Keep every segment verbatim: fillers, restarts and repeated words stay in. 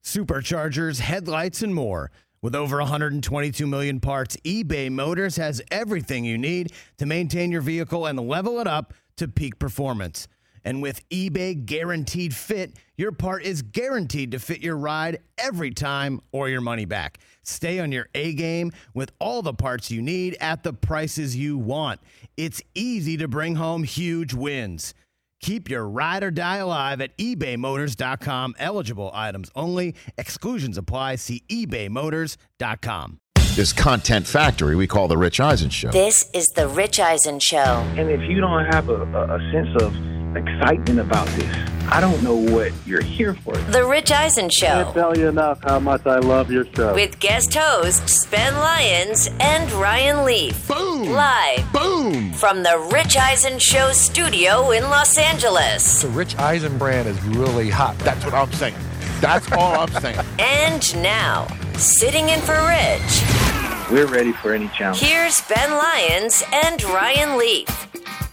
superchargers, headlights, and more. With over one hundred twenty-two million parts, eBay Motors has everything you need to maintain your vehicle and level it up to peak performance. And with eBay Guaranteed Fit, your part is guaranteed to fit your ride every time or your money back. Stay on your A game with all the parts you need at the prices you want. It's easy to bring home huge wins. Keep your ride or die alive at ebay motors dot com. Eligible items only. Exclusions apply. See ebay motors dot com. This content factory we call The Rich Eisen Show. This is The Rich Eisen Show. And if you don't have a, a, a sense of excitement about this, I don't know what you're here for. The Rich Eisen Show. I can't tell you enough how much I love your show. With guest hosts Ben Lyons and Ryan Leaf. Boom! Live. Boom! From The Rich Eisen Show studio in Los Angeles. The Rich Eisen brand is really hot. That's what I'm saying. That's all I'm saying. And now, sitting in for Rich. We're ready for any challenge. Here's Ben Lyons and Ryan Leaf.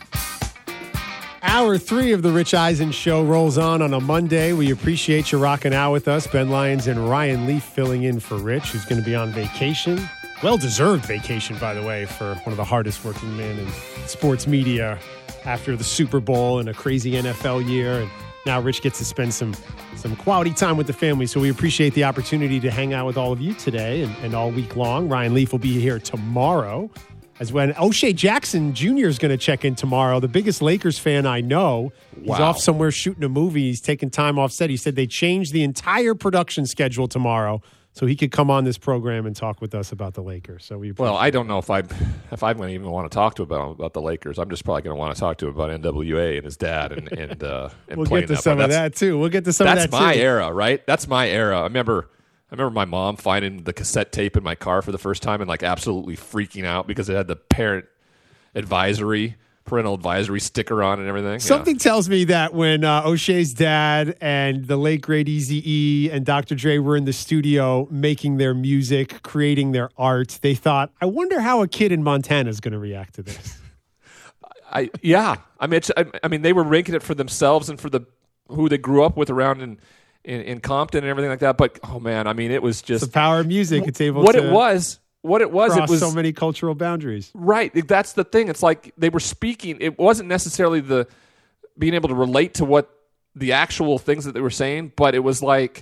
Hour three of the Rich Eisen Show rolls on on a Monday. We appreciate you rocking out with us. Ben Lyons and Ryan Leaf filling in for Rich, who's going to be on vacation. Well-deserved vacation, by the way, for one of the hardest working men in sports media after the Super Bowl and a crazy N F L year. And now Rich gets to spend some some quality time with the family. So we appreciate the opportunity to hang out with all of you today and, and all week long. Ryan Leaf will be here tomorrow. As when O'Shea Jackson Junior is going to check in tomorrow, the biggest Lakers fan I know. He's Wow. off somewhere shooting a movie. He's taking time off set. He said they changed the entire production schedule tomorrow so he could come on this program and talk with us about the Lakers. So we Well, I don't know if I if I'm going to even want to talk to him about, about the Lakers. I'm just probably going to want to talk to him about N W A and his dad and and, uh, and we'll playing get to that some part. of That's- that too. We'll get to some of That's that my too. era, right? That's my era. I remember I remember my mom finding the cassette tape in my car for the first time and like absolutely freaking out because it had the parent advisory, parental advisory sticker on and everything. Something Yeah. tells me that when uh, O'Shea's dad and the late great Eazy-E and Doctor Dre were in the studio making their music, creating their art, they thought, I wonder how a kid in Montana is going to react to this. I yeah. I mean, it's, I, I mean, they were ranking it for themselves and for the who they grew up with around in, in, in Compton and everything like that. But oh man, I mean, it was just The power of music. It's able what to it was. What it was, cross it was so many cultural boundaries. right. That's the thing. It's like they were speaking. It wasn't necessarily the being able to relate to what the actual things that they were saying, but it was like,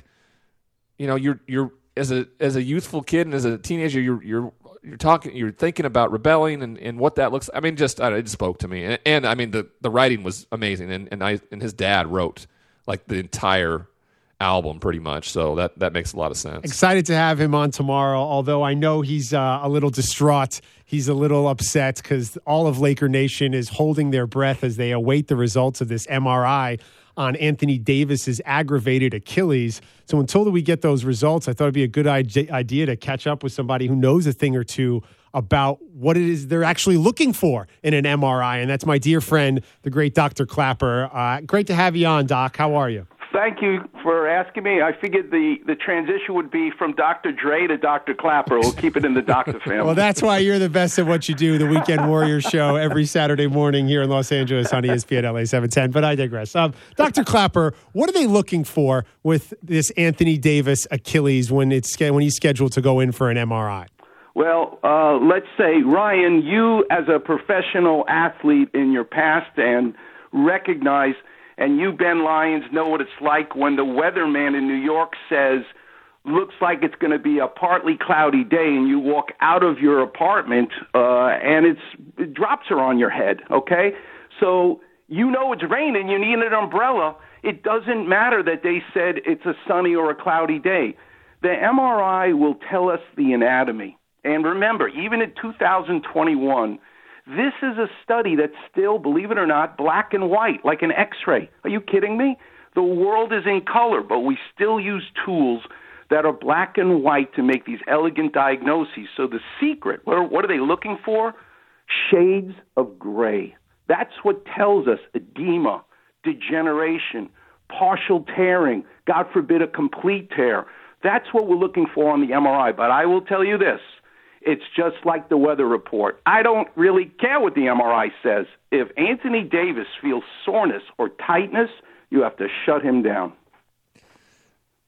you know, you're you're as a as a youthful kid and as a teenager, you're you're you're talking, you're thinking about rebelling and, and what that looks. I mean, just I don't know, it spoke to me, and, and I mean the the writing was amazing, and and I and his dad wrote like the entire album pretty much, so that that makes a lot of sense. Excited to have him on tomorrow, although I know he's uh, a little distraught. He's a little upset because all of Laker Nation is holding their breath as they await the results of this M R I on Anthony Davis's aggravated Achilles. So until we get those results, I thought it'd be a good idea to catch up with somebody who knows a thing or two about what it is they're actually looking for in an M R I. And that's my dear friend, the great Doctor Clapper. Uh, great to have you on, Doc. How are you? Thank you for asking me. I figured the, the transition would be from Doctor Dre to Doctor Clapper. We'll keep it in the doctor family. Well, that's why you're the best at what you do, the Weekend Warrior show every Saturday morning here in Los Angeles on E S P N L A seven ten. But I digress. Um, Doctor Clapper, what are they looking for with this Anthony Davis Achilles when it's when he's scheduled to go in for an M R I? Well, uh, let's say, Ryan, you as a professional athlete in your past and recognize, and you, Ben Lyons, know what it's like when the weatherman in New York says, looks like it's going to be a partly cloudy day, and you walk out of your apartment uh, and it's it drops are on your head, okay? So you know it's raining, you need an umbrella. It doesn't matter that they said it's a sunny or a cloudy day. The M R I will tell us the anatomy. And remember, even in two thousand twenty-one, this is a study that's still, believe it or not, black and white, like an X-ray. Are you kidding me? The world is in color, but we still use tools that are black and white to make these elegant diagnoses. So the secret, what are they looking for? Shades of gray. That's what tells us edema, degeneration, partial tearing, God forbid a complete tear. That's what we're looking for on the M R I. But I will tell you this. It's just like the weather report. I don't really care what the M R I says. If Anthony Davis feels soreness or tightness, you have to shut him down. For,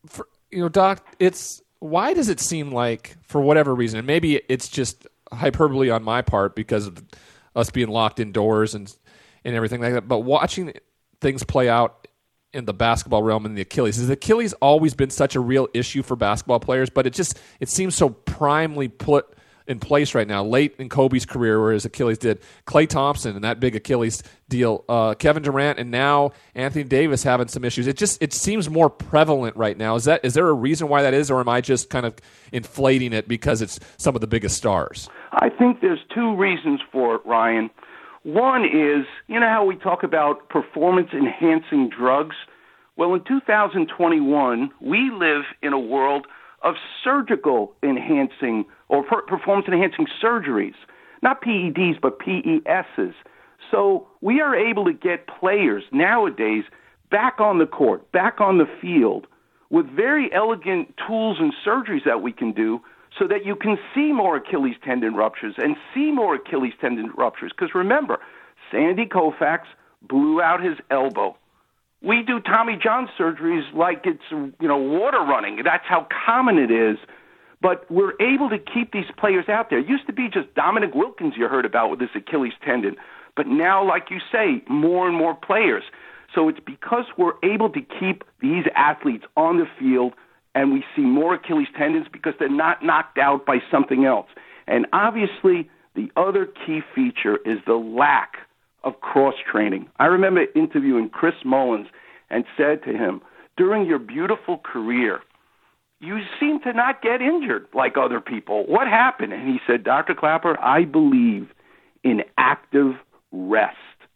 you know, Doc, it's why does it seem like, for whatever reason, and maybe it's just hyperbole on my part because of us being locked indoors and and everything like that, but watching things play out in the basketball realm and the Achilles, has the Achilles always been such a real issue for basketball players? But it just it seems so primely put in place right now, late in Kobe's career where his Achilles did, Klay Thompson and that big Achilles deal, uh, Kevin Durant, and now Anthony Davis having some issues. It just it seems more prevalent right now. Is that is there a reason why that is, or am I just kind of inflating it because it's some of the biggest stars? I think there's two reasons for it, Ryan. One is, you know how we talk about performance-enhancing drugs? Well, in two thousand twenty-one, we live in a world of surgical enhancing or per- performance enhancing surgeries, not P E Ds, but P E Ss. So we are able to get players nowadays back on the court, back on the field with very elegant tools and surgeries that we can do so that you can see more Achilles tendon ruptures and see more Achilles tendon ruptures. Because remember, Sandy Koufax blew out his elbow. We do Tommy John surgeries like it's, you know, water running. That's how common it is. But we're able to keep these players out there. It used to be just Dominic Wilkins you heard about with this Achilles tendon. But now, like you say, more and more players. So it's because we're able to keep these athletes on the field and we see more Achilles tendons because they're not knocked out by something else. And obviously, the other key feature is the lack of cross-training. I remember interviewing Chris Mullins and said to him, during your beautiful career, you seem to not get injured like other people. What happened? And he said, Doctor Clapper, I believe in active rest.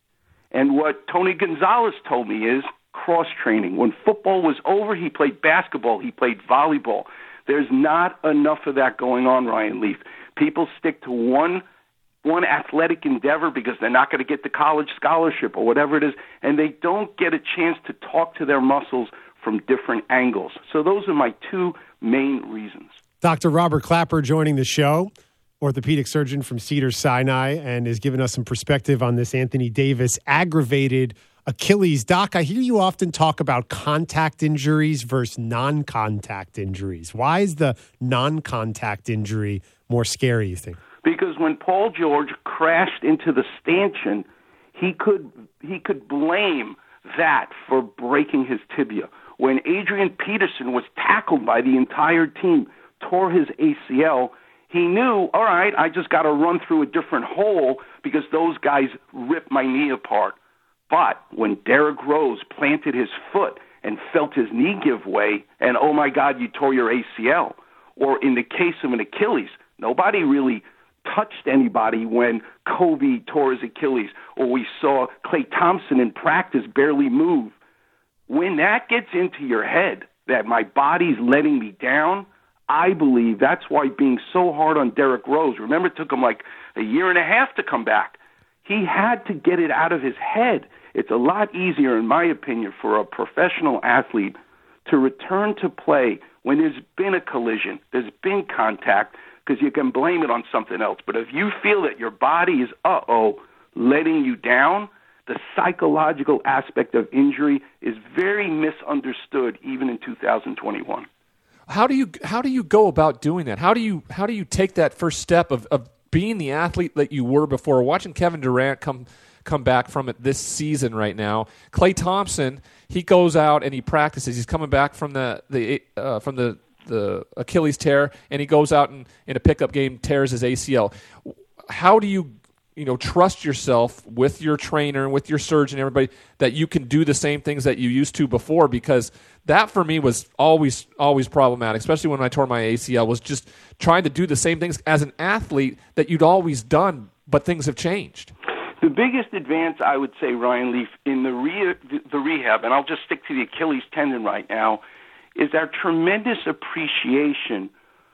And what Tony Gonzalez told me is cross-training. When football was over, he played basketball, he played volleyball. There's not enough of that going on, Ryan Leaf. People stick to one one athletic endeavor because they're not going to get the college scholarship or whatever it is, and they don't get a chance to talk to their muscles from different angles. So those are my two main reasons. Doctor Robert Clapper joining the show, orthopedic surgeon from Cedars-Sinai, and is giving us some perspective on this Anthony Davis aggravated Achilles. Doc, I hear you often talk about contact injuries versus non-contact injuries. Why is the non-contact injury more scary, you think? Because when Paul George crashed into the stanchion, he could he could blame that for breaking his tibia. When Adrian Peterson was tackled by the entire team, tore his A C L, he knew, all right, I just got to run through a different hole because those guys ripped my knee apart. But when Derrick Rose planted his foot and felt his knee give way, and oh my God, you tore your A C L, or in the case of an Achilles, nobody really touched anybody when Kobe tore his Achilles, or we saw Klay Thompson in practice barely move. When that gets into your head that my body's letting me down, I believe that's why being so hard on Derrick Rose, remember it took him like a year and a half to come back. He had to get it out of his head. It's a lot easier, in my opinion, for a professional athlete to return to play when there's been a collision, there's been contact, because you can blame it on something else. But if you feel that your body is, uh-oh, letting you down, the psychological aspect of injury is very misunderstood even in two thousand twenty-one. How do you how do you go about doing that? How do you how do you take that first step of, of being the athlete that you were before? Watching Kevin Durant come come back from it this season right now. Klay Thompson, he goes out and he practices. He's coming back from the the uh, from the the Achilles tear, and he goes out and in a pickup game tears his A C L. How do you, you know, trust yourself with your trainer, with your surgeon, everybody, that you can do the same things that you used to before? Because that for me was always always problematic, especially when I tore my A C L, was just trying to do the same things as an athlete that you'd always done, but things have changed. The biggest advance, I would say, Ryan Leaf, in the, re- the rehab, and I'll just stick to the Achilles tendon right now, is our tremendous appreciation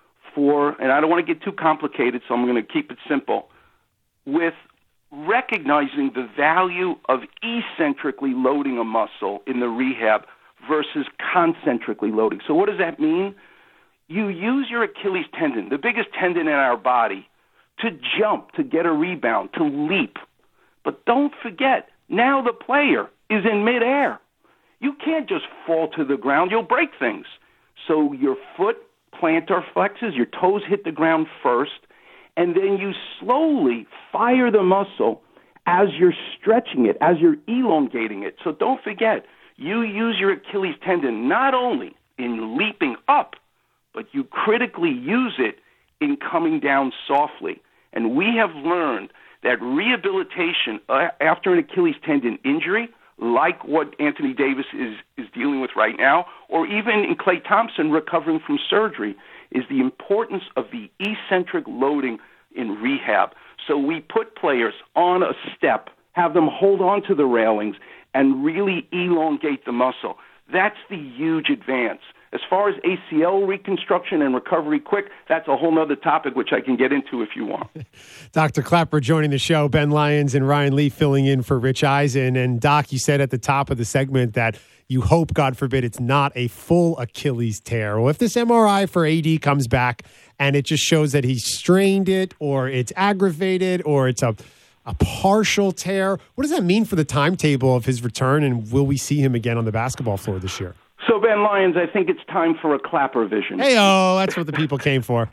for, and I don't want to get too complicated, so I'm going to keep it simple, with recognizing the value of eccentrically loading a muscle in the rehab versus concentrically loading. So what does that mean? You use your Achilles tendon, the biggest tendon in our body, to jump, to get a rebound, to leap. But don't forget, now the player is in midair. You can't just fall to the ground. You'll break things. So your foot plantar flexes, your toes hit the ground first, and then you slowly fire the muscle as you're stretching it, as you're elongating it. So don't forget, you use your Achilles tendon not only in leaping up, but you critically use it in coming down softly. And we have learned that rehabilitation uh, after an Achilles tendon injury, like what Anthony Davis is, is dealing with right now, or even in Klay Thompson recovering from surgery, is the importance of the eccentric loading in rehab. So we put players on a step, have them hold on to the railings, and really elongate the muscle. That's the huge advance. As far as A C L reconstruction and recovery quick, that's a whole other topic which I can get into if you want. Doctor Clapper joining the show, Ben Lyons and Ryan Leaf filling in for Rich Eisen. And Doc, you said at the top of the segment that you hope, God forbid, it's not a full Achilles tear. Well, if this M R I for A D comes back and it just shows that he strained it or it's aggravated or it's a, a partial tear, what does that mean for the timetable of his return, and will we see him again on the basketball floor this year? So, Ben Lyons, I think it's time for a Clapper vision. Hey-oh, that's what the people came for.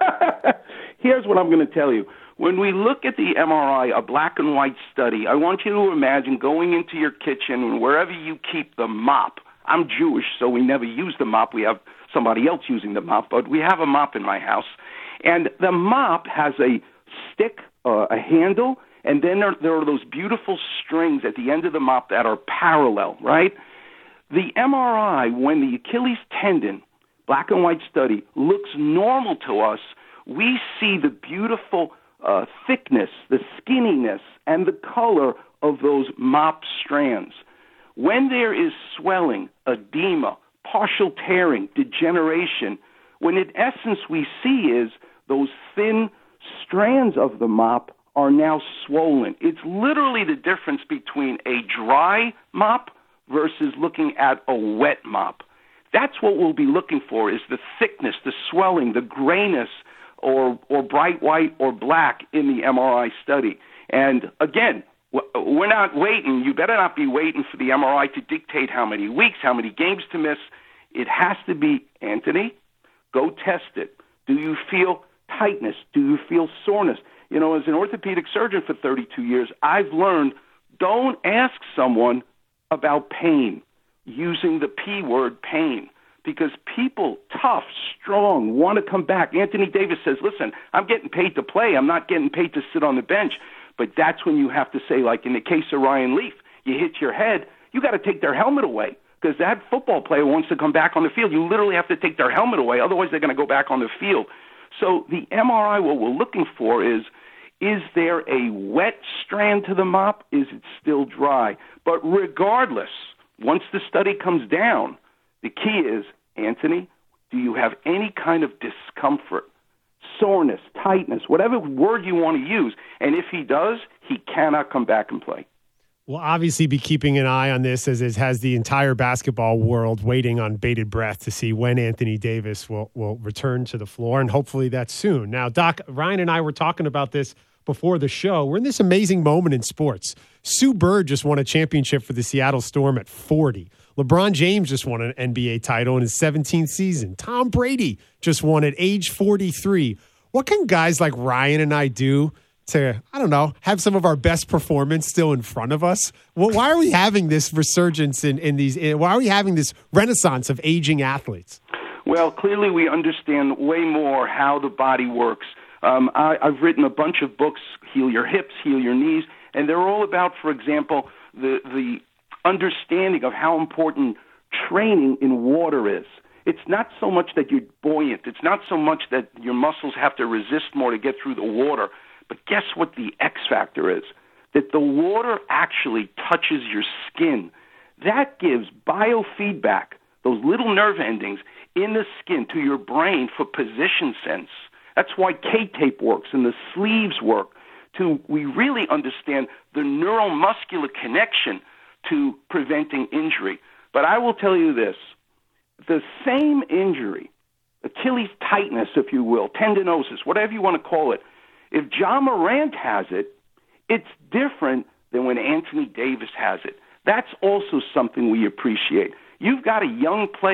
Here's what I'm going to tell you. When we look at the M R I, a black and white study, I want you to imagine going into your kitchen and wherever you keep the mop. I'm Jewish, so we never use the mop. We have somebody else using the mop, but we have a mop in my house. And the mop has a stick, uh, a handle, and then there, there are those beautiful strings at the end of the mop that are parallel, right? The M R I, when the Achilles tendon, black and white study, looks normal to us, we see the beautiful uh, thickness, the skinniness, and the color of those mop strands. When there is swelling, edema, partial tearing, degeneration, what in essence we see is those thin strands of the mop are now swollen. It's literally the difference between a dry mop versus looking at a wet mop. That's what we'll be looking for, is the thickness, the swelling, the grayness, or or bright white or black in the M R I study. And again, we're not waiting. You better not be waiting for the M R I to dictate how many weeks, how many games to miss. It has to be, Anthony, go test it. Do you feel tightness? Do you feel soreness? You know, as an orthopedic surgeon for thirty-two years, I've learned, don't ask someone about pain, using the P word, pain, because people, tough, strong, want to come back. Anthony Davis says, listen, I'm getting paid to play. I'm not getting paid to sit on the bench. But that's when you have to say, like in the case of Ryan Leaf, you hit your head, you got to take their helmet away, because that football player wants to come back on the field. You literally have to take their helmet away. Otherwise, they're going to go back on the field. So the M R I, what we're looking for is, is there a wet strand to the mop? Is it still dry? But regardless, once the study comes down, the key is, Anthony, do you have any kind of discomfort, soreness, tightness, whatever word you want to use? And if he does, he cannot come back and play. We'll obviously be keeping an eye on this, as it has the entire basketball world waiting on bated breath to see when Anthony Davis will, will return to the floor, and hopefully that's soon. Now, Doc, Ryan and I were talking about this before the show. We're in this amazing moment in sports. Sue Bird just won a championship for the Seattle Storm at forty. LeBron James just won an N B A title in his seventeenth season. Tom Brady just won at age forty-three. What can guys like Ryan and I do to, I don't know, have some of our best performance still in front of us? Well, why are we having this resurgence in, in these, in, why are we having this renaissance of aging athletes? Well, clearly we understand way more how the body works. Um, I, I've written a bunch of books, Heal Your Hips, Heal Your Knees, and they're all about, for example, the, the understanding of how important training in water is. It's not so much that you're buoyant. It's not so much that your muscles have to resist more to get through the water. But guess what the X factor is? That the water actually touches your skin. That gives biofeedback, those little nerve endings in the skin to your brain for position sense. That's why K-tape works and the sleeves work. To we really understand the neuromuscular connection to preventing injury. But I will tell you this, the same injury, Achilles tightness, if you will, tendinosis, whatever you want to call it, if Ja Morant has it, it's different than when Anthony Davis has it. That's also something we appreciate. You've got a young player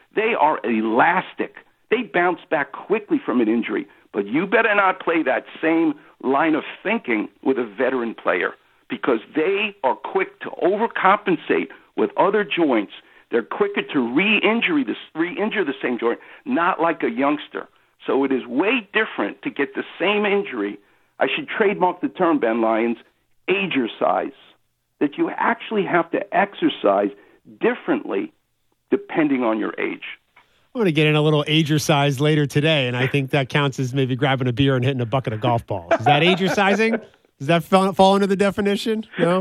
They are elastic. They bounce back quickly from an injury. But you better not play that same line of thinking with a veteran player, because they are quick to overcompensate with other joints. They're quicker to re-injure the, re-injure the same joint, not like a youngster. So it is way different to get the same injury. I should trademark the term, Ben Lyons, agercise, that you actually have to exercise differently depending on your age. I'm going to get in a little agercise later today, and I think that counts as maybe grabbing a beer and hitting a bucket of golf balls. Is that agercising? Does that fall, fall under the definition? No?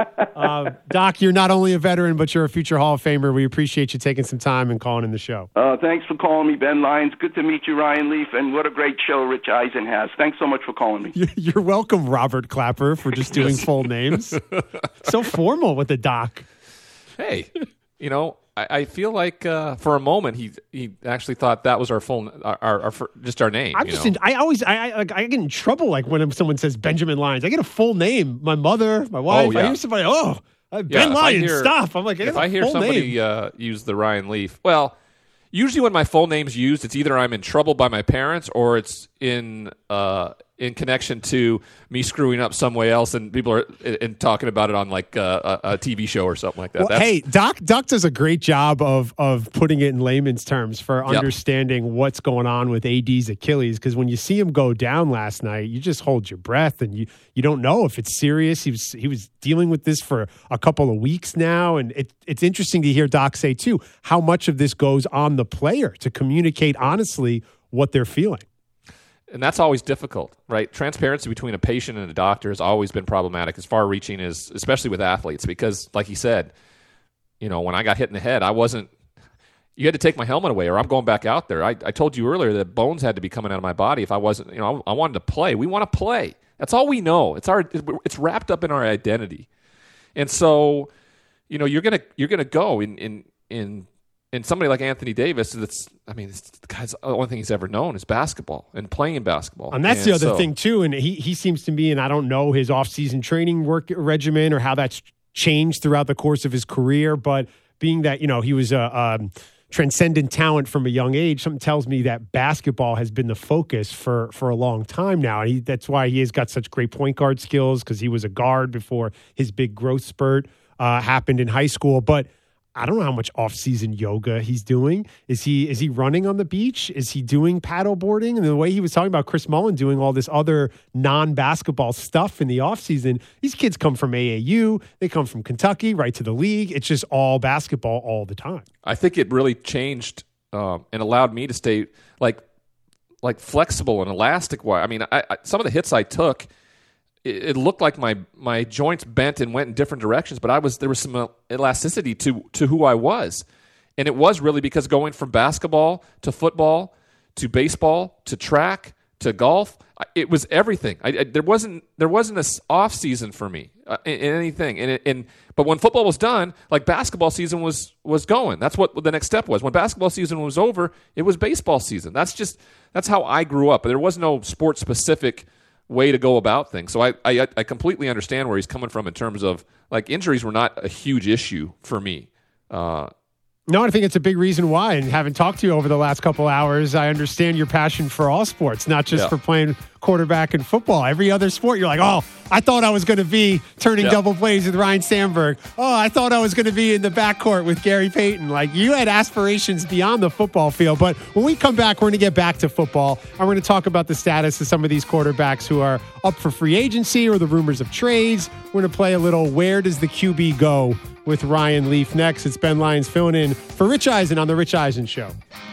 Uh, Doc, you're not only a veteran, but you're a future Hall of Famer. We appreciate you taking some time and calling in the show. Uh, thanks for calling me, Ben Lyons. Good to meet you, Ryan Leaf, and what a great show Rich Eisen has. Thanks so much for calling me. You're welcome, Robert Clapper, for just doing full names. So formal with the Doc. Hey, you know, I, I feel like uh, for a moment he he actually thought that was our full, our, our, our just our name. I'm you just, know? in, I always, I, I, like, I get in trouble like when someone says Benjamin Lyons. I get a full name. My mother, my wife. Oh, yeah. I hear somebody, oh, uh, Yeah, Ben if I Lyons, hear- stop. I'm like, I if got a I hear full somebody name. uh, use the Ryan Leaf, well, usually when my full name's used, it's either I'm in trouble by my parents or it's in uh, in connection to me screwing up some way else, and people are and talking about it on like uh, a, a T V show or something like that. Well, That's- hey, Doc Doc does a great job of of putting it in layman's terms for Yep. understanding what's going on with A D's Achilles. Because when you see him go down last night, you just hold your breath and you you don't know if it's serious. He was he was dealing with this for a couple of weeks now, and it, it's interesting to hear Doc say too how much of this goes on the player to communicate honestly what they're feeling. And that's always difficult, right? Transparency between a patient and a doctor has always been problematic, as far-reaching as, especially with athletes, because, like he said, you know, when I got hit in the head, I wasn't. You had to take my helmet away, or I'm going back out there. I, I told you earlier that bones had to be coming out of my body if I wasn't. You know, I, I wanted to play. We want to play. That's all we know. It's our. It's wrapped up in our identity, and so, you know, you're gonna you're gonna go in in in. And somebody like Anthony Davis, that's, I mean, this guy's the only thing he's ever known is basketball and playing basketball. And that's and the other so, thing, too. And he, he seems to be, and I don't know his off-season training work regimen or how that's changed throughout the course of his career. But being that, you know, he was a, a transcendent talent from a young age, something tells me that basketball has been the focus for, for a long time now. And he, that's why he has got such great point guard skills, because he was a guard before his big growth spurt uh, happened in high school. But I don't know how much off-season yoga he's doing. Is he is he running on the beach? Is he doing paddle boarding? And the way he was talking about Chris Mullin doing all this other non-basketball stuff in the off-season, these kids come from A A U. They come from Kentucky, right to the league. It's just all basketball all the time. I think it really changed um, and allowed me to stay like like flexible and elastic. I mean, I, I, some of the hits I took, it, it looked like my my joints bent and went in different directions, but I was there was some elasticity to to who I was, and it was really because going from basketball to football to baseball to track to golf, it was everything. I, I, there wasn't there wasn't an off season for me uh, in, in anything. And, it, and but when football was done, like basketball season was was going. That's what the next step was. When basketball season was over, it was baseball season. That's just that's how I grew up. There was no sport specific way to go about things. So I, I I completely understand where he's coming from in terms of like injuries were not a huge issue for me. Uh, No, I think it's a big reason why. And having talked to you over the last couple hours, I understand your passion for all sports, not just Yeah. for playing quarterback in football. Every other sport, you're like, oh, I thought I was going to be turning Yeah. double plays with Ryan Sandberg. Oh, I thought I was going to be in the backcourt with Gary Payton. Like, you had aspirations beyond the football field. But when we come back, we're going to get back to football. And we're going to talk about the status of some of these quarterbacks who are up for free agency or the rumors of trades. We're going to play a little Where Does the Q B Go with Ryan Leaf next. It's Ben Lyons filling in for Rich Eisen on The Rich Eisen Show.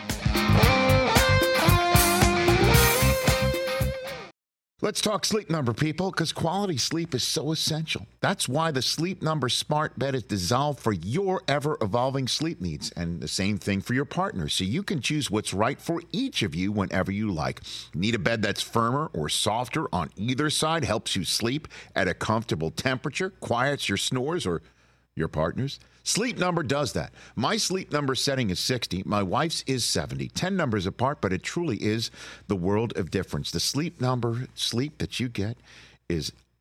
Let's talk Sleep Number, people, because quality sleep is so essential. That's why the Sleep Number smart bed is designed for your ever-evolving sleep needs, and the same thing for your partner, so you can choose what's right for each of you whenever you like. Need a bed that's firmer or softer on either side, helps you sleep at a comfortable temperature, quiets your snores or your partner's? Sleep Number does that. My Sleep Number setting is sixty. My wife's is seventy. ten numbers apart, but it truly is the world of difference. The Sleep Number sleep that you get is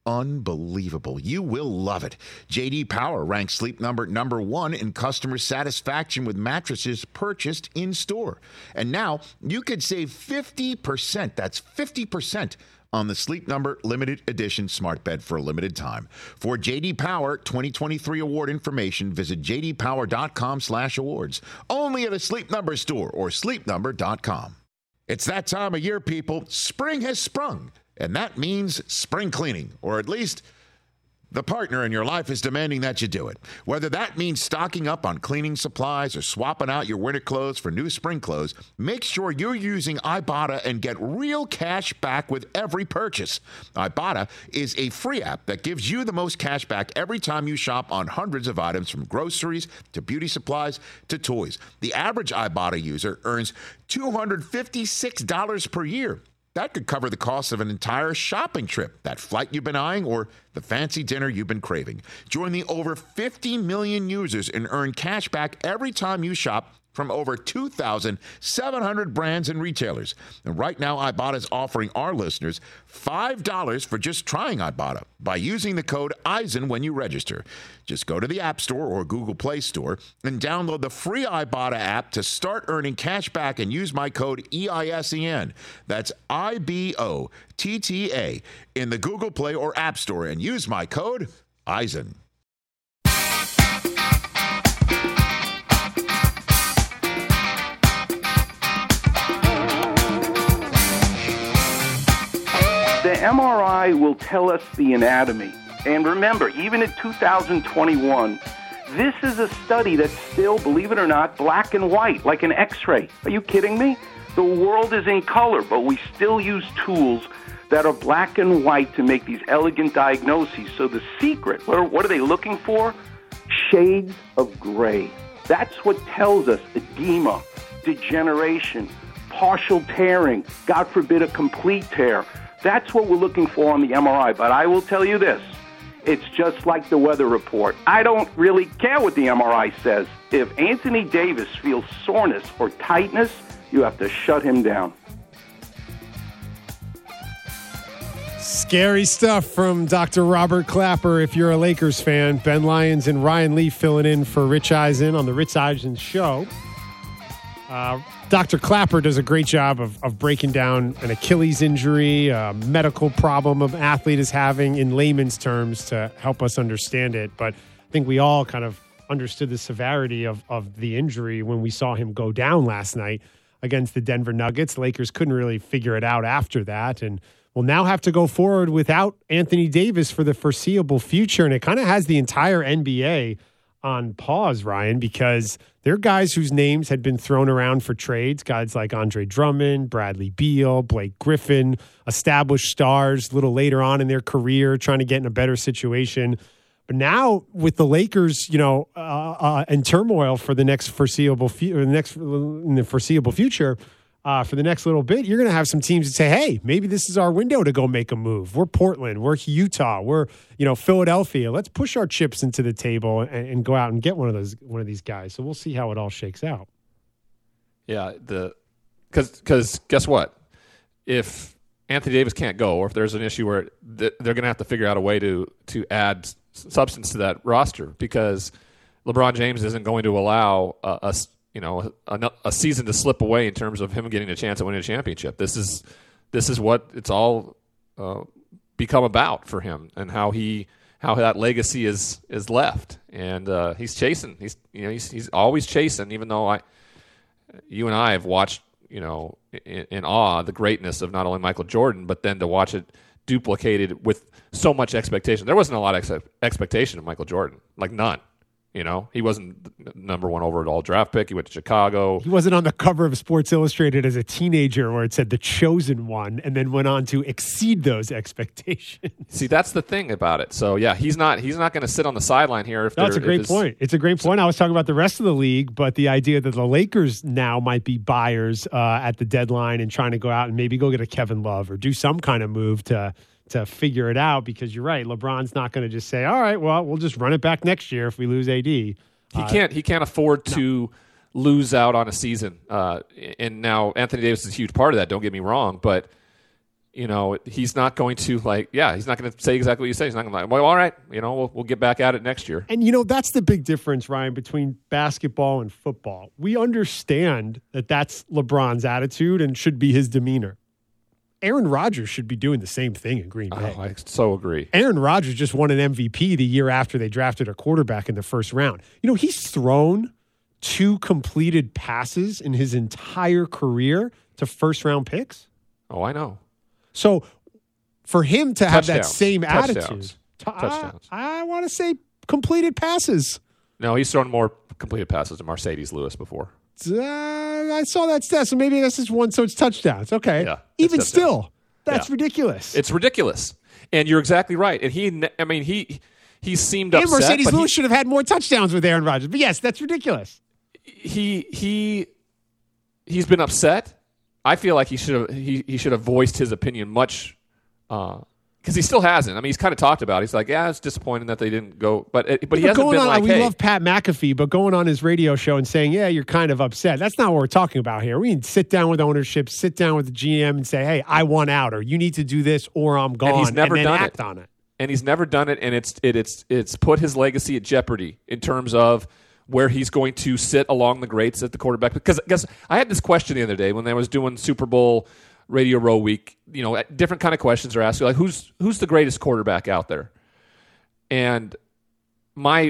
unbelievable. You will love it. J D Power ranks Sleep Number number one in customer satisfaction with mattresses purchased in-store. And now you could save fifty percent. That's fifty percent on the Sleep Number limited edition smart bed for a limited time. For J D Power twenty twenty-three award information, visit j d power dot com slash awards. Only at a Sleep Number store or sleep number dot com. It's that time of year, people. Spring has sprung. And that means spring cleaning, or at least the partner in your life is demanding that you do it. Whether that means stocking up on cleaning supplies or swapping out your winter clothes for new spring clothes, make sure you're using Ibotta and get real cash back with every purchase. Ibotta is a free app that gives you the most cash back every time you shop on hundreds of items, from groceries to beauty supplies to toys. The average Ibotta user earns two hundred fifty-six dollars per year. That could cover the cost of an entire shopping trip, that flight you've been eyeing, or the fancy dinner you've been craving. Join the over fifty million users and earn cash back every time you shop from over two thousand seven hundred brands and retailers. And right now, Ibotta is offering our listeners five dollars for just trying Ibotta by using the code Eisen when you register. Just go to the App Store or Google Play Store and download the free Ibotta app to start earning cash back and use my code E I S E N. That's I B O T T A in the Google Play or App Store and use my code Eisen. The M R I will tell us the anatomy. And remember, even in two thousand twenty-one, this is a study that's still, believe it or not, black and white, like an X-ray. Are you kidding me? The world is in color, but we still use tools that are black and white to make these elegant diagnoses. So the secret, what are, what are they looking for? Shades of gray. That's what tells us edema, degeneration, partial tearing, God forbid a complete tear. That's what we're looking for on the M R I. But I will tell you this, it's just like the weather report. I don't really care what the M R I says. If Anthony Davis feels soreness or tightness, you have to shut him down. Scary stuff from Doctor Robert Clapper. If you're a Lakers fan, Ben Lyons and Ryan Leaf filling in for Rich Eisen on the Rich Eisen Show. Uh, Doctor Clapper does a great job of, of breaking down an Achilles injury, a medical problem an athlete is having in layman's terms to help us understand it. But I think we all kind of understood the severity of, of the injury when we saw him go down last night against the Denver Nuggets. The Lakers couldn't really figure it out after that, and will now have to go forward without Anthony Davis for the foreseeable future. And it kind of has the entire N B A on pause, Ryan, because there are guys whose names had been thrown around for trades, guys like Andre Drummond, Bradley Beal, Blake Griffin, established stars a little later on in their career trying to get in a better situation. But now with the Lakers, you know, uh, uh, in turmoil for the next foreseeable fu- the next in the foreseeable future, uh, for the next little bit, you're going to have some teams that say, "Hey, maybe this is our window to go make a move. We're Portland, we're Utah, we're you know Philadelphia. Let's push our chips into the table and, and go out and get one of those one of these guys." So we'll see how it all shakes out. Yeah, the because because guess what? If Anthony Davis can't go, or if there's an issue where they're going to have to figure out a way to to add substance to that roster, because LeBron James isn't going to allow a, a you know a, a season to slip away in terms of him getting a chance at winning a championship. This is this is what it's all uh, become about for him, and how he how that legacy is is left. And uh, he's chasing. He's you know he's he's always chasing. Even though I, you and I have watched you know in, in awe the greatness of not only Michael Jordan, but then to watch it duplicated with so much expectation. There wasn't a lot of ex- expectation of Michael Jordan, like none. You know, he wasn't the number one overall draft pick. He went to Chicago. He wasn't on the cover of Sports Illustrated as a teenager where it said the chosen one, and then went on to exceed those expectations. See, that's the thing about it. So yeah, he's not he's not going to sit on the sideline here. If that's a great point. It's a great point. I was talking about the rest of the league, but the idea that the Lakers now might be buyers uh, at the deadline and trying to go out and maybe go get a Kevin Love or do some kind of move to to figure it out, because you're right. LeBron's not going to just say, all right, well, we'll just run it back next year if we lose A D. He uh, can't. He can't afford to no. lose out on a season. Uh, and now Anthony Davis is a huge part of that. Don't get me wrong, but You know, he's not going to like, yeah, he's not going to say exactly what you say. He's not going to like, well, all right, you know, we'll, we'll get back at it next year. And, you know, that's the big difference, Ryan, between basketball and football. We understand that that's LeBron's attitude and should be his demeanor. Aaron Rodgers should be doing the same thing in Green Bay. Oh, I so agree. Aaron Rodgers just won an M V P the year after they drafted a quarterback in the first round. You know, he's thrown two completed passes in his entire career to first-round picks. Oh, I know. So for him to have Touchdowns. that same Touchdowns. attitude, to, Touchdowns. I, I want to say completed passes. No, he's thrown more completed passes than Mercedes Lewis before. Uh, I saw that stat, so maybe that's just one, so it's touchdowns. Okay. Yeah, Even touchdowns. still, that's Yeah. ridiculous. It's ridiculous. And you're exactly right. And he, I mean, he he seemed and upset. Mercedes but Lewis he, should have had more touchdowns with Aaron Rodgers. But yes, that's ridiculous. he he he's been upset. I feel like he should have he, he should have voiced his opinion much because uh, he still hasn't. I mean, he's kind of talked about it. He's like, yeah, it's disappointing that they didn't go, but but he But hasn't going been on, like, we hey, love Pat McAfee, but going on his radio show and saying, yeah, you're kind of upset. That's not what we're talking about here. We need to sit down with ownership, sit down with the G M and say, hey, I want out, or you need to do this, or I'm gone, and he's never and then done act it. on it. And he's never done it, and it's it, it's it's put his legacy at jeopardy in terms of where he's going to sit along the greats at the quarterback. Because I guess I had this question the other day when I was doing Super Bowl Radio Row Week. You know, different kind of questions are asked, like who's who's the greatest quarterback out there? And my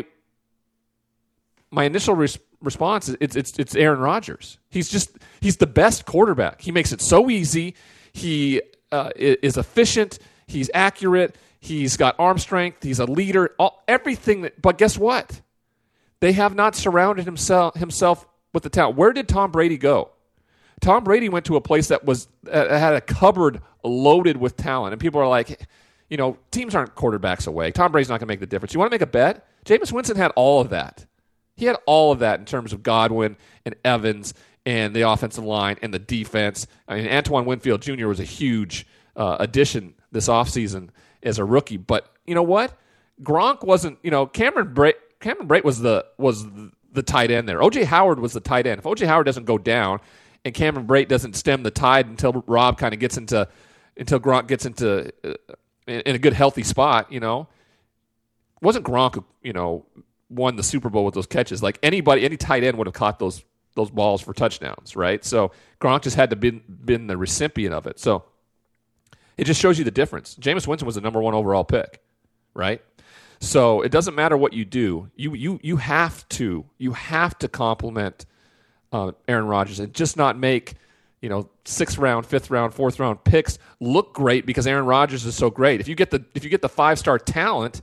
my initial res- response is it's it's it's Aaron Rodgers. He's just he's the best quarterback. He makes it so easy. He uh, is efficient. He's accurate. He's got arm strength. He's a leader. All, everything that. But guess what? They have not surrounded himself himself with the talent. Where did Tom Brady go? Tom Brady went to a place that was uh, had a cupboard loaded with talent, and people are like, you know, teams aren't quarterbacks away. Tom Brady's not going to make the difference. You want to make a bet? Jameis Winston had all of that. He had all of that in terms of Godwin and Evans and the offensive line and the defense. I mean, Antoine Winfield Junior was a huge uh, addition this offseason as a rookie. But you know what? Gronk wasn't, you know, Cameron Brate, Cameron Brate was the was the tight end there. O J Howard was the tight end. If O J Howard doesn't go down and Cameron Brate doesn't stem the tide until Rob kind of gets into, until Gronk gets into uh, in, in a good healthy spot, you know, wasn't Gronk, you know, won the Super Bowl with those catches. Like anybody, any tight end would have caught those those balls for touchdowns, right? So Gronk just had to been been the recipient of it. So it just shows you the difference. Jameis Winston was the number one overall pick, right? So it doesn't matter what you do. You you you have to you have to compliment uh, Aaron Rodgers and just not make, you know, sixth round, fifth round, fourth round picks look great because Aaron Rodgers is so great. If you get the if you get the five star talent,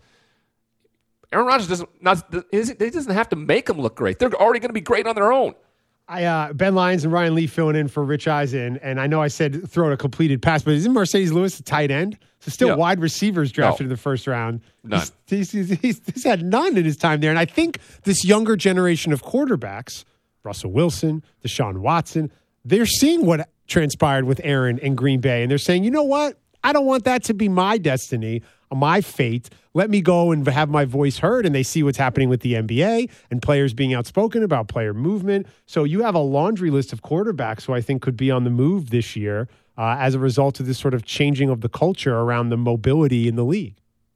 Aaron Rodgers doesn't not he doesn't have to make them look great. They're already going to be great on their own. I uh, Ben Lyons and Ryan Lee filling in for Rich Eisen, and I know I said throw a completed pass, but isn't Mercedes Lewis a tight end? So still Yeah. wide receivers drafted No. in the first round. None. He's, he's, he's, he's had none in his time there, and I think this younger generation of quarterbacks, Russell Wilson, Deshaun Watson, they're seeing what transpired with Aaron in Green Bay, and they're saying, you know what? I don't want that to be my destiny, my fate. Let me go and have my voice heard. And they see what's happening with the N B A and players being outspoken about player movement. So you have a laundry list of quarterbacks who I think could be on the move this year uh, as a result of this sort of changing of the culture around the mobility in the league.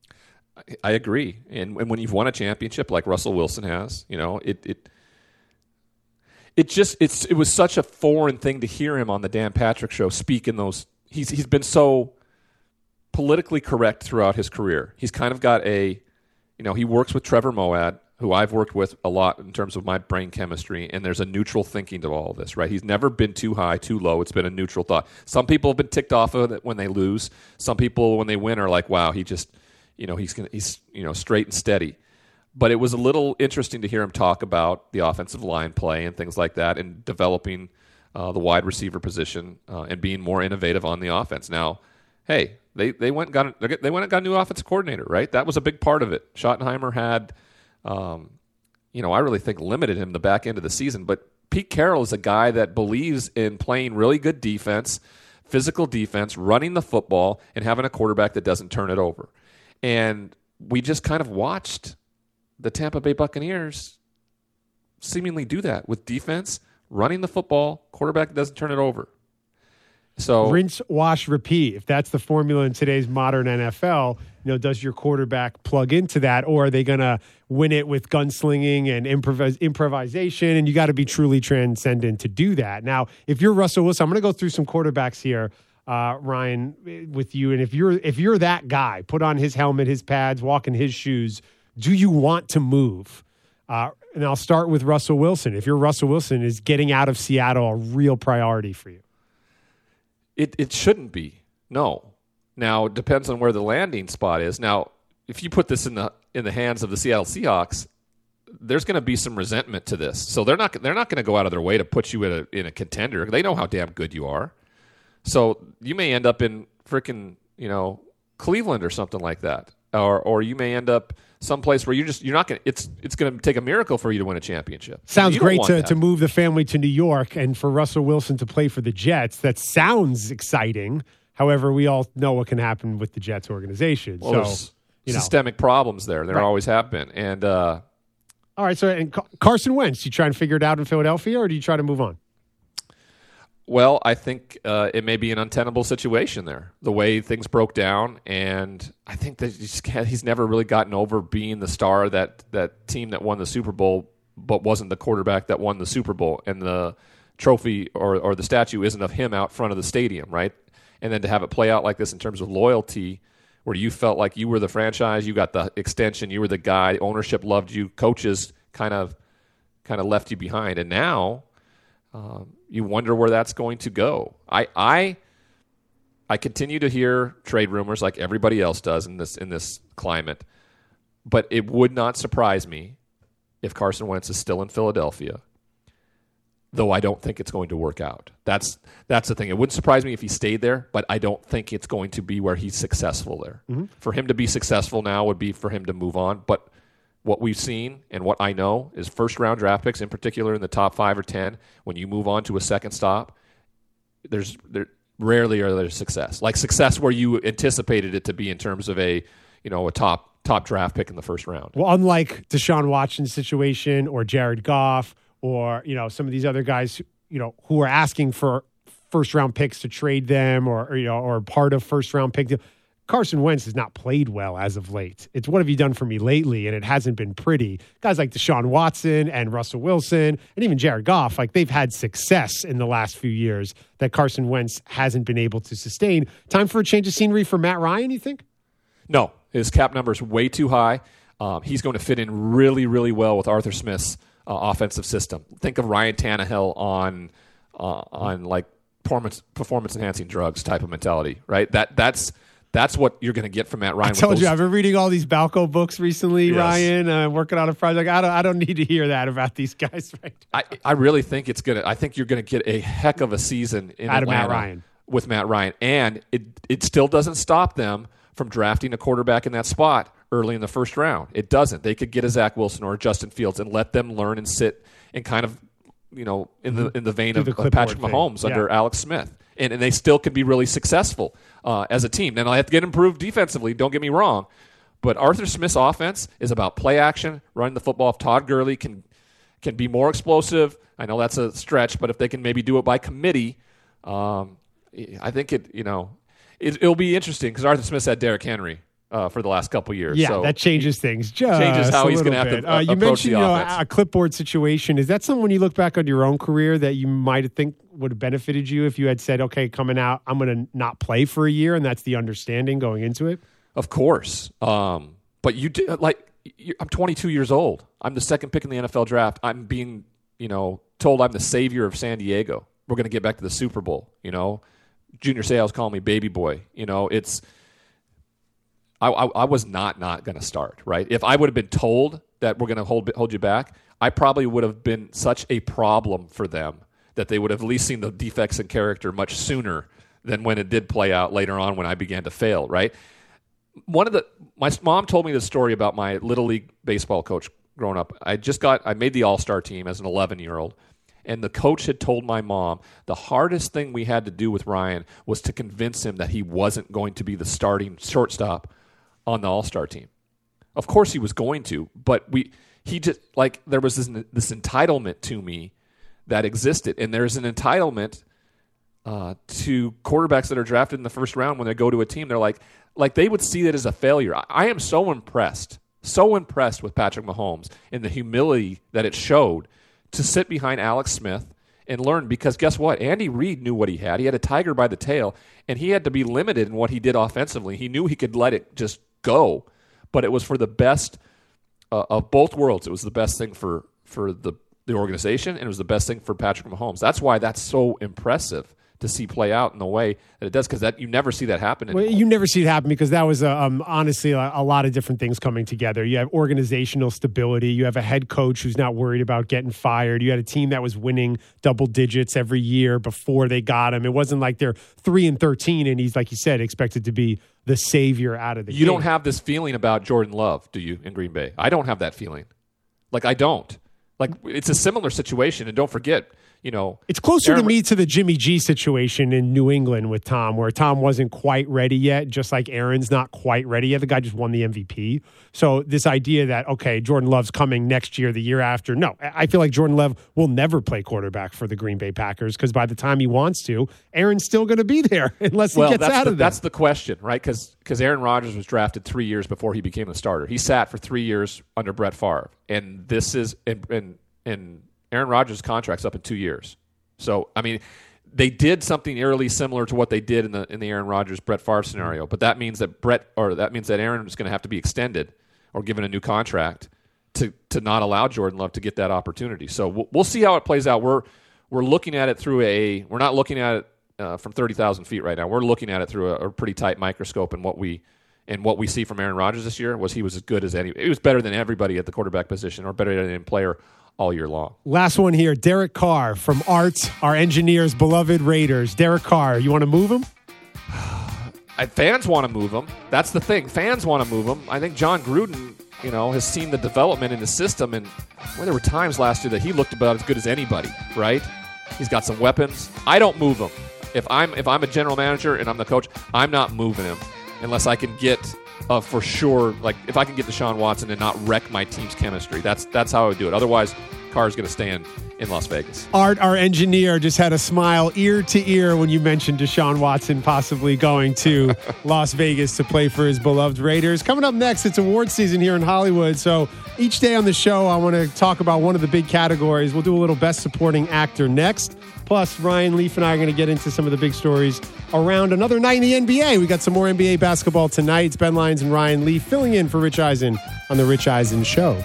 I agree. And, and when you've won a championship like Russell Wilson has, you know, it it it just it's it was such a foreign thing to hear him on the Dan Patrick Show speak in those. He's he's been so politically correct throughout his career. He's kind of got a, you know, he works with Trevor Moawad, who I've worked with a lot in terms of my brain chemistry, and there's a neutral thinking to all of this, right? He's never been too high, too low. It's been a neutral thought. Some people have been ticked off of it when they lose. Some people, when they win, are like, wow, he just, you know, he's gonna, he's, you know, straight and steady. But it was a little interesting to hear him talk about the offensive line play and things like that, and developing uh, the wide receiver position uh, and being more innovative on the offense. Now, hey, they they went and got a, they went and got a new offensive coordinator, right? That was a big part of it. Schottenheimer had, um, you know, I really think limited him the back end of the season. But Pete Carroll is a guy that believes in playing really good defense, physical defense, running the football, and having a quarterback that doesn't turn it over. And we just kind of watched the Tampa Bay Buccaneers seemingly do that with defense, running the football, quarterback that doesn't turn it over. So rinse, wash, repeat. If that's the formula in today's modern N F L, you know, does your quarterback plug into that, or are they going to win it with gunslinging and improvis- improvisation? And you got to be truly transcendent to do that. Now, if you're Russell Wilson, I'm going to go through some quarterbacks here, uh, Ryan, with you. And if you're if you're that guy, put on his helmet, his pads, walk in his shoes. Do you want to move? Uh, and I'll start with Russell Wilson. If you're Russell Wilson, is getting out of Seattle a real priority for you? It it shouldn't be. No. Now, it depends on where the landing spot is. Now, if you put this in the in the hands of the Seattle Seahawks, there's going to be some resentment to this. So they're not they're not going to go out of their way to put you in a in a contender. They know how damn good you are. So you may end up in freaking, you know, Cleveland or something like that. Or or you may end up someplace where you're just you're not going to it's it's going to take a miracle for you to win a championship. Sounds great to, to move the family to New York and for Russell Wilson to play for the Jets. That sounds exciting. However, we all know what can happen with the Jets organization. Well, so, there's you know. systemic problems there. There Right. always have been. And uh, all right, so and Carson Wentz, you try and figure it out in Philadelphia, or do you try to move on? well, I think uh, it may be an untenable situation there, the way things broke down. And I think that he's, he's never really gotten over being the star of that, that team that won the Super Bowl, but wasn't the quarterback that won the Super Bowl. And the trophy or, or the statue isn't of him out front of the stadium, right? And then to have it play out like this in terms of loyalty, where you felt like you were the franchise, you got the extension, you were the guy, ownership loved you, coaches kind of kind of left you behind. And now um, you wonder where that's going to go. I, I I continue to hear trade rumors like everybody else does in this in this climate, but it would not surprise me if Carson Wentz is still in Philadelphia, though I don't think it's going to work out. That's that's the thing. It wouldn't surprise me if he stayed there, but I don't think it's going to be where he's successful there. Mm-hmm. For him to be successful now would be for him to move on, but what we've seen and what I know is first-round draft picks, in particular in the top five or ten, when you move on to a second stop, there's there rarely are there success. Like success where you anticipated it to be in terms of a, you know, a top top draft pick in the first round. Well, unlike Deshaun Watson's situation or Jared Goff or, you know, some of these other guys, you know, who are asking for first-round picks to trade them or, or you know, or part of first-round pick deal. Carson Wentz has not played well as of late. It's what have you done for me lately? And it hasn't been pretty. Guys like Deshaun Watson and Russell Wilson and even Jared Goff, like they've had success in the last few years that Carson Wentz hasn't been able to sustain. Time for a change of scenery for Matt Ryan, you think? No, his cap number is way too high. Um, he's going to fit in really, really well with Arthur Smith's uh, offensive system. Think of Ryan Tannehill on uh, on like performance performance enhancing drugs type of mentality, right? That that's That's what you're going to get from Matt Ryan. I told you, I've been reading all these Balco books recently, yes. Ryan. I'm uh, working on a project. I don't, I don't need to hear that about these guys right I, I really think it's going to, I think you're going to get a heck of a season in Out Atlanta of Matt Ryan. with Matt Ryan. And it, it still doesn't stop them from drafting a quarterback in that spot early in the first round. It doesn't. They could get a Zach Wilson or a Justin Fields and let them learn and sit and kind of, you know, in the in the vein Do of, the of Patrick thing. Mahomes Yeah. under Alex Smith. And, and they still can be really successful uh, as a team. Now, they have to get improved defensively, don't get me wrong. But Arthur Smith's offense is about play action, running the football. If Todd Gurley can can be more explosive, I know that's a stretch, but if they can maybe do it by committee, um, I think it, you know, it, it'll be interesting because Arthur Smith's had Derrick Henry uh, for the last couple of years. Yeah, so that changes things. Just changes how a he's going to little have bit. to uh, uh, You approach mentioned the you know, offense. a clipboard situation. Is that something when you look back on your own career that you might think would have benefited you if you had said, okay, coming out, I'm going to not play for a year, and that's the understanding going into it? Of course. Um, but you do, like, you, I'm twenty-two years old. I'm the second pick in the N F L draft. I'm being, you know, told I'm the savior of San Diego. We're going to get back to the Super Bowl, you know. Junior Seau's calling me baby boy. You know, it's I, I, I was not not going to start, right? If I would have been told that we're going to hold hold you back, I probably would have been such a problem for them that they would have at least seen the defects in character much sooner than when it did play out later on when I began to fail, right? One of the my mom told me the story about my little league baseball coach growing up. I just got I made the all-star team as an eleven-year-old. And the coach had told my mom the hardest thing we had to do with Ryan was to convince him that he wasn't going to be the starting shortstop on the All-Star team. Of course he was going to, but we he just like there was this this entitlement to me that existed, and there's an entitlement uh, to quarterbacks that are drafted in the first round when they go to a team. They're like, like they would see it as a failure. I, I am so impressed, so impressed with Patrick Mahomes and the humility that it showed to sit behind Alex Smith and learn, because guess what? Andy Reid knew what he had. He had a tiger by the tail, and he had to be limited in what he did offensively. He knew he could let it just go, but it was for the best uh, of both worlds. It was the best thing for, for the, the organization, and it was the best thing for Patrick Mahomes. That's why that's so impressive to see play out in the way that it does, because that you never see that happen anymore. Well, you never see it happen because that was, uh, um, honestly, a, a lot of different things coming together. You have organizational stability. You have a head coach who's not worried about getting fired. You had a team that was winning double digits every year before they got him. It wasn't like they're three and thirteen, and he's, like you said, expected to be the savior out of the you game. You don't have this feeling about Jordan Love, do you, in Green Bay? I don't have that feeling. Like, I don't. Like, it's a similar situation, and don't forget, you know, it's closer Aaron, to me to the Jimmy G situation in New England with Tom, where Tom wasn't quite ready yet, just like Aaron's not quite ready yet. The guy just won the M V P. So this idea that, okay, Jordan Love's coming next year, the year after. No, I feel like Jordan Love will never play quarterback for the Green Bay Packers, because by the time he wants to, Aaron's still going to be there unless he well, gets that's out the, of there. That's the question, right? Because because Aaron Rodgers was drafted three years before he became a starter. He sat for three years under Brett Favre. And this is, and, and, and Aaron Rodgers' contract's up in two years. So, I mean, they did something eerily similar to what they did in the in the Aaron Rodgers Brett Favre scenario, but that means that Brett or that means that Aaron is going to have to be extended or given a new contract to to not allow Jordan Love to get that opportunity. So we'll, we'll see how it plays out. We're we're looking at it through a we're not looking at it uh, from thirty thousand feet right now. We're looking at it through a, a pretty tight microscope, and what we and what we see from Aaron Rodgers this year was he was as good as any. He was better than everybody at the quarterback position, or better than any player all year long. Last one here, Derek Carr from Art, our engineer's beloved Raiders. Derek Carr, you want to move him? I, fans want to move him. That's the thing. Fans want to move him. I think John Gruden, you know, has seen the development in the system, and well, there were times last year that he looked about as good as anybody, right? He's got some weapons. I don't move him. If I'm if I'm a general manager and I'm the coach, I'm not moving him unless I can get Uh, for sure, like if I can get Deshaun Watson and not wreck my team's chemistry, that's that's how I would do it. Otherwise, Carr's going to stay in, in Las Vegas. Art, our engineer, just had a smile ear to ear when you mentioned Deshaun Watson possibly going to Las Vegas to play for his beloved Raiders. Coming up next, it's award season here in Hollywood. So each day on the show, I want to talk about one of the big categories. We'll do a little Best Supporting Actor next. Plus, Ryan Leaf and I are going to get into some of the big stories around another night in the N B A. We got some more N B A basketball tonight. It's Ben Lyons and Ryan Leaf filling in for Rich Eisen on The Rich Eisen Show.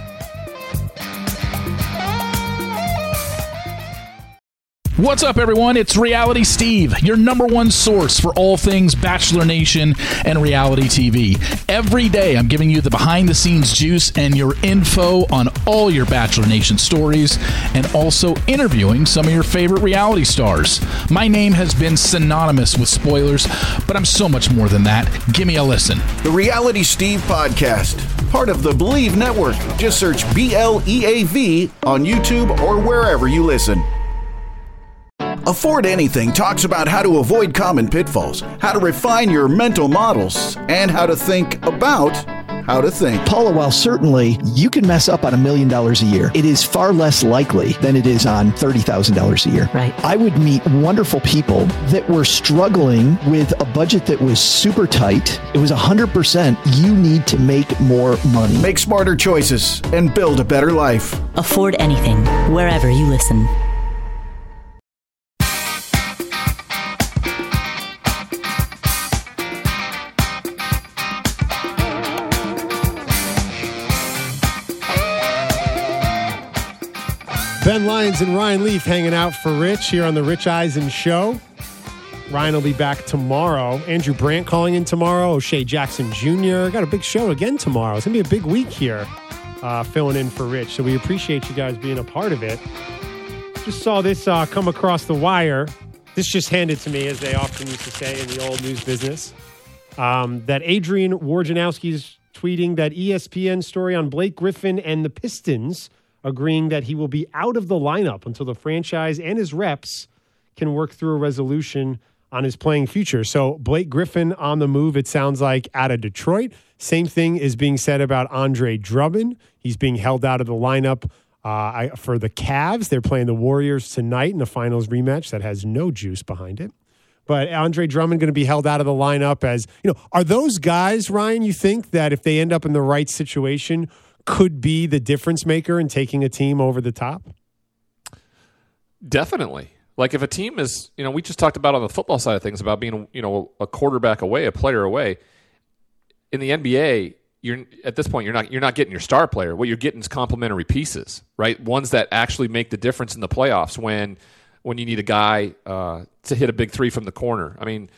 What's up, everyone? It's Reality Steve, your number one source for all things Bachelor Nation and reality T V. Every day, I'm giving you the behind-the-scenes juice and your info on all your Bachelor Nation stories, and also interviewing some of your favorite reality stars. My name has been synonymous with spoilers, but I'm so much more than that. Give me a listen. The Reality Steve Podcast, part of the Believe Network. Just search B L E A V on YouTube or wherever you listen. Afford Anything talks about how to avoid common pitfalls, how to refine your mental models, and how to think about how to think. Paula, while certainly you can mess up on a million dollars a year, it is far less likely than it is on thirty thousand dollars a year. Right. I would meet wonderful people that were struggling with a budget that was super tight. It was one hundred percent you need to make more money. Make smarter choices and build a better life. Afford Anything, wherever you listen. Ben Lyons and Ryan Leaf hanging out for Rich here on the Rich Eisen Show. Ryan will be back tomorrow. Andrew Brandt calling in tomorrow. O'Shea Jackson Junior Got a big show again tomorrow. It's going to be a big week here uh, filling in for Rich. So we appreciate you guys being a part of it. Just saw this uh, come across the wire. This just handed to me, as they often used to say in the old news business, um, that Adrian Wojnarowski is tweeting that E S P N story on Blake Griffin and the Pistons agreeing that he will be out of the lineup until the franchise and his reps can work through a resolution on his playing future. So Blake Griffin on the move, it sounds like, out of Detroit. Same thing is being said about Andre Drummond. He's being held out of the lineup uh, for the Cavs. They're playing the Warriors tonight in a finals rematch that has no juice behind it. but Andre Drummond going to be held out of the lineup as, you know, are those guys, Ryan, you think that if they end up in the right situation could be the difference maker in taking a team over the top? Definitely. Like if a team is, you know, we just talked about on the football side of things about being, you know, a quarterback away, a player away. In the N B A, you're at this point you're not you're not getting your star player. What you're getting is complementary pieces, right? Ones that actually make the difference in the playoffs when when you need a guy uh, to hit a big three from the corner. I mean,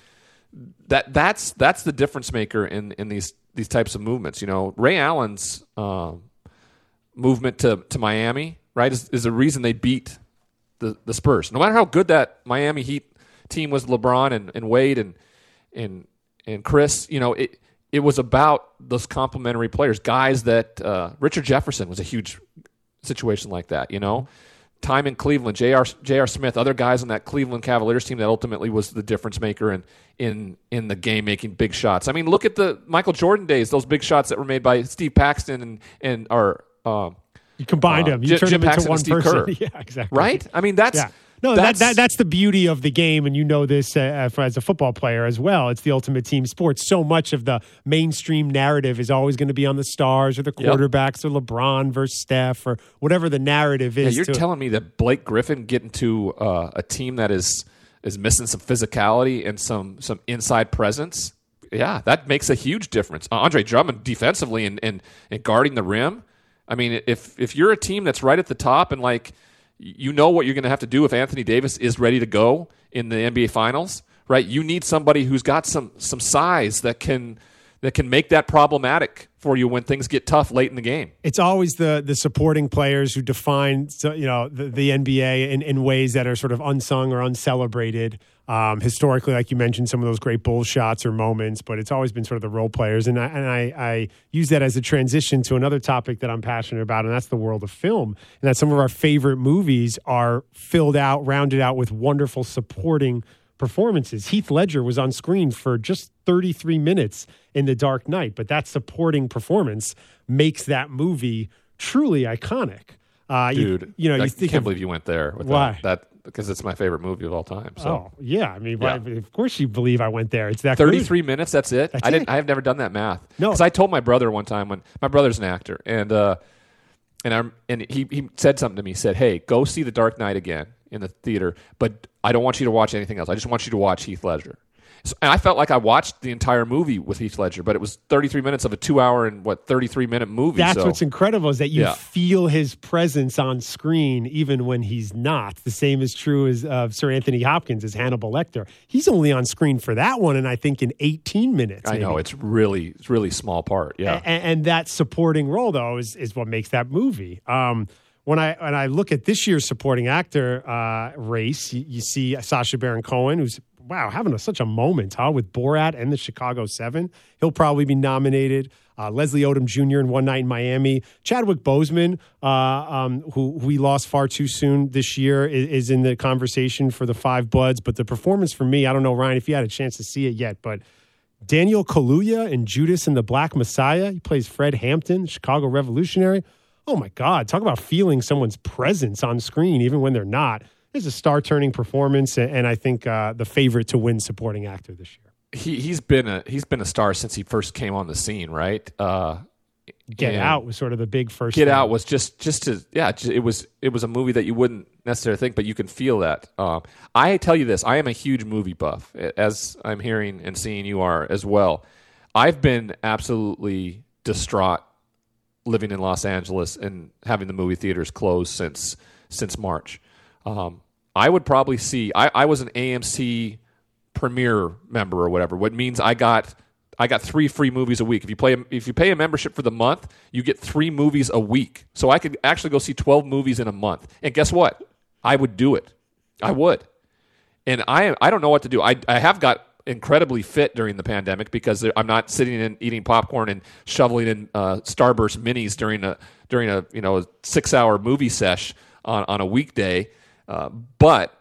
that that's that's the difference maker in in these these types of movements. You know, Ray Allen's uh, movement to to Miami, right, is, is the reason they beat the the Spurs. No matter how good that Miami Heat team was, LeBron and, and Wade and and and Chris, you know, it. It was about those complementary players, guys that uh, Richard Jefferson was a huge situation like that, you know. Time in Cleveland, J R. J R. Smith, other guys on that Cleveland Cavaliers team that ultimately was the difference maker in in, in the game, making big shots. I mean, look at the Michael Jordan days, those big shots that were made by Steve Paxton and, and or um, you combined uh, them, you Jim, turned Jim them Paxton into one and Steve person. Kerr. Yeah, exactly. Right? I mean, that's. Yeah. No, that's, that, that, that's the beauty of the game, and you know this uh, as a football player as well. It's the ultimate team sport. So much of the mainstream narrative is always going to be on the stars or the quarterbacks yep. or LeBron versus Steph or whatever the narrative is. Yeah, you're to, telling me that Blake Griffin getting to uh, a team that is is missing some physicality and some some inside presence, yeah, that makes a huge difference. Uh, Andre Drummond defensively and, and, and guarding the rim. I mean, if if you're a team that's right at the top and like, you know what you're going to have to do if Anthony Davis is ready to go in the N B A Finals, right? You need somebody who's got some some size that can that can make that problematic for you when things get tough late in the game. It's always the the supporting players who define, you know, the, the N B A in, in ways that are sort of unsung or uncelebrated. Um, historically, like you mentioned, some of those great bull shots or moments, but it's always been sort of the role players. And I, and I, I use that as a transition to another topic that I'm passionate about, and that's the world of film. And that some of our favorite movies are filled out, rounded out with wonderful supporting performances. Heath Ledger was on screen for just thirty-three minutes in The Dark Knight, but that supporting performance makes that movie truly iconic. Uh, Dude, you, you know, I you think can't of, believe you went there. With why? That, that because it's my favorite movie of all time. So. Oh yeah, I mean, yeah. why, of course you believe I went there. It's that thirty-three good. minutes. That's it. That's I didn't. it. I have never done that math. No, because I told my brother one time when my brother's an actor, and uh, and I and he he said something to me. He said, "Hey, go see The Dark Knight again in the theater, but I don't want you to watch anything else. I just want you to watch Heath Ledger." So, and I felt like I watched the entire movie with Heath Ledger, but it was thirty-three minutes of a two-hour and what thirty-three minute movie. That's so. what's incredible is that you yeah. feel his presence on screen even when he's not. The same is true as uh, Sir Anthony Hopkins as Hannibal Lecter. He's only on screen for that one, and I think in eighteen minutes. I maybe. know it's really, it's really small part. Yeah, and, and that supporting role though is is what makes that movie. Um, When I when I look at this year's supporting actor uh, race, you, you see Sacha Baron Cohen, who's wow having a, such a moment, huh? With Borat and the Chicago Seven, he'll probably be nominated. Uh, Leslie Odom Junior in One Night in Miami. Chadwick Boseman, uh, um, who, who we lost far too soon this year, is, is in the conversation for the Five Bloods. But the performance for me, I don't know, Ryan, if you had a chance to see it yet, but Daniel Kaluuya in Judas and the Black Messiah, he plays Fred Hampton, Chicago Revolutionary. Oh, my God. Talk about feeling someone's presence on screen, even when they're not. It's a star-turning performance, and I think uh, the favorite to win supporting actor this year. He, he's been a he's been a star since he first came on the scene, right? Uh, Get Out was sort of the big first Get thing. Out was just, just to, yeah, it was it was a movie that you wouldn't necessarily think, but you can feel that. Um, I tell you this, I am a huge movie buff, as I'm hearing and seeing you are as well. I've been absolutely distraught living in Los Angeles and having the movie theaters closed since since March. Um, I would probably see. I, I was an A M C Premiere member or whatever, what means I got I got three free movies a week. If you play if you pay a membership for the month, you get three movies a week. So I could actually go see twelve movies in a month. And guess what? I would do it. I would. And I I don't know what to do. I I have got incredibly fit during the pandemic because I'm not sitting and eating popcorn and shoveling in uh, Starburst minis during a during a you know a six hour movie sesh on, on a weekday. Uh, but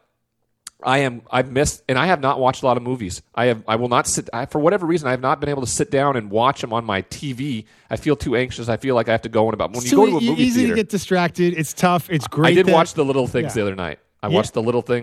I am I've missed and I have not watched a lot of movies. I have I will not sit I, for whatever reason I have not been able to sit down and watch them on my T V. I feel too anxious. I feel like I have to go in about when it's you go to a movie easy theater. to get distracted. It's tough. It's great. I did that, watch The Little Things yeah. the other night. I yeah. watched The Little Things.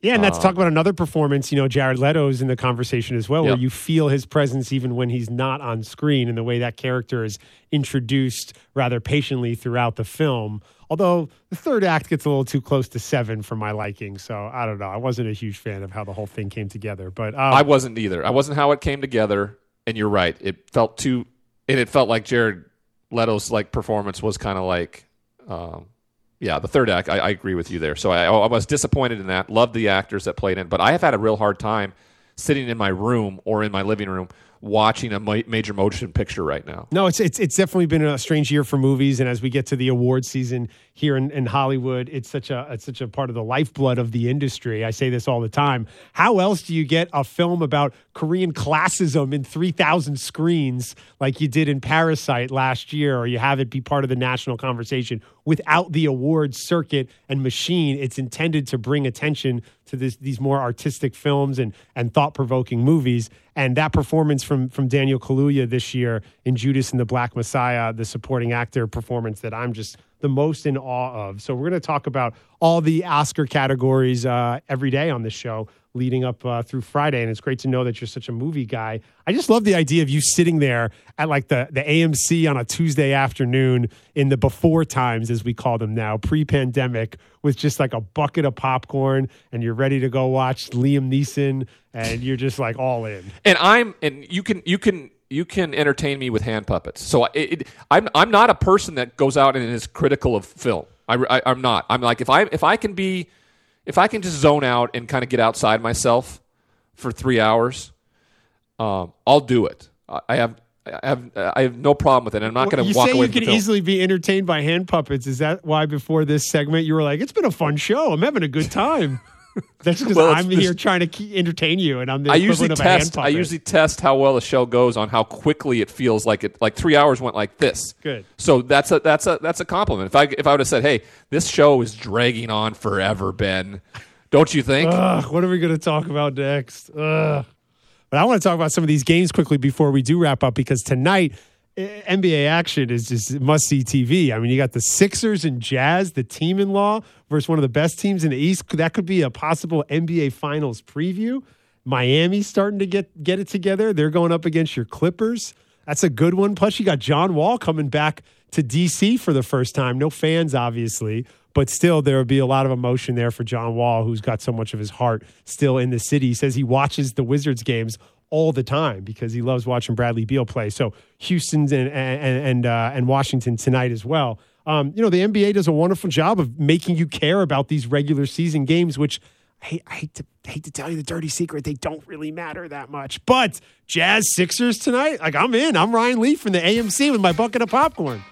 Yeah, and let's Um, talk about another performance. You know, Jared Leto's in the conversation as well, Yep. where you feel his presence even when he's not on screen, and the way that character is introduced rather patiently throughout the film. Although the third act gets a little too close to seven for my liking, so I don't know. I wasn't a huge fan of how the whole thing came together. But um, I wasn't either. I wasn't how it came together. And you're right. It felt too, and it felt like Jared Leto's like performance was kind of like. Um, Yeah, the third act, I, I agree with you there. So I, I was disappointed in that. Loved the actors that played in, but I have had a real hard time sitting in my room or in my living room watching a ma- major motion picture right now. No, it's it's it's definitely been a strange year for movies, and as we get to the award season here in, in Hollywood, it's such a it's such a part of the lifeblood of the industry. I say this all the time. How else do you get a film about Korean classism in three thousand screens like you did in Parasite last year, or you have it be part of the national conversation without the awards circuit and machine? It's intended to bring attention to this, these more artistic films and and thought-provoking movies. And that performance from from Daniel Kaluuya this year in Judas and the Black Messiah, the supporting actor performance that I'm just the most in awe of. So we're going to talk about all the Oscar categories uh, every day on this show leading up uh, through Friday. And it's great to know that you're such a movie guy. I just love the idea of you sitting there at like the, the A M C on a Tuesday afternoon in the before times, as we call them now, pre-pandemic, with just like a bucket of popcorn, and you're ready to go watch Liam Neeson, and you're just like all in. And I'm and you can you can you can entertain me with hand puppets. So it, it, I'm I'm not a person that goes out and is critical of film. I, I I'm not. I'm like if I if I can be if I can just zone out and kind of get outside myself for three hours, um, I'll do it. I have I have I have no problem with it. I'm not going to walk away. You say you from can the film. easily be entertained by hand puppets. Is that why before this segment you were like, "It's been a fun show. I'm having a good time." That's because Well, I'm it's- here trying to keep, entertain you, and I'm the I equivalent usually of a hand test. I puppet. usually test how well the show goes on how quickly it feels like it. Like three hours went like this. Good. So that's a that's a that's a compliment. If I if I would have said, "Hey, this show is dragging on forever, Ben," don't you think? Ugh, what are we going to talk about next? Ugh. But I want to talk about some of these games quickly before we do wrap up, because tonight eh, N B A action is just must-see T V. I mean, you got the Sixers and Jazz, the team-in-law, versus one of the best teams in the East. That could be a possible N B A Finals preview. Miami's starting to get, get it together. They're going up against your Clippers. That's a good one. Plus, you got John Wall coming back to D C for the first time. No fans, obviously, but still there will be a lot of emotion there for John Wall, who's got so much of his heart still in the city. He says he watches the Wizards games all the time because he loves watching Bradley Beal play. So Houston's and and and, uh, and Washington tonight as well. Um, you know, the N B A does a wonderful job of making you care about these regular season games, which I hate, I hate to I hate to tell you the dirty secret, they don't really matter that much. But Jazz Sixers tonight, like I'm in. I'm Ryan Leaf from the A M C with my bucket of popcorn.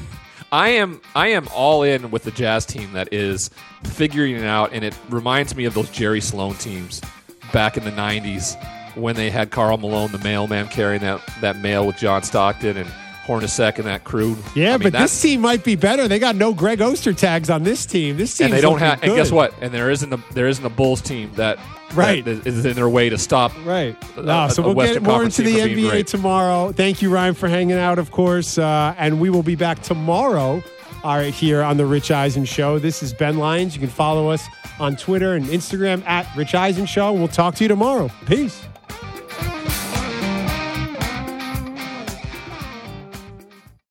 I am I am all in with the Jazz team that is figuring it out, and it reminds me of those Jerry Sloan teams back in the nineties when they had Karl Malone, the mailman, carrying that, that mail with John Stockton and Hornacek and that crew. Yeah, I mean, but this team might be better. They got no Greg Oster tags on this team. This team, and they don't have. And guess what? And there isn't a there isn't a Bulls team that right that is in their way to stop. Right. A, No, so a we'll Western get more Conference into team the from N being B A great. tomorrow. Thank you, Ryan, for hanging out, of course. Uh, and we will be back tomorrow. All right, here on the Rich Eisen Show. This is Ben Lyons. You can follow us on Twitter and Instagram at Rich Eisen Show. We'll talk to you tomorrow. Peace.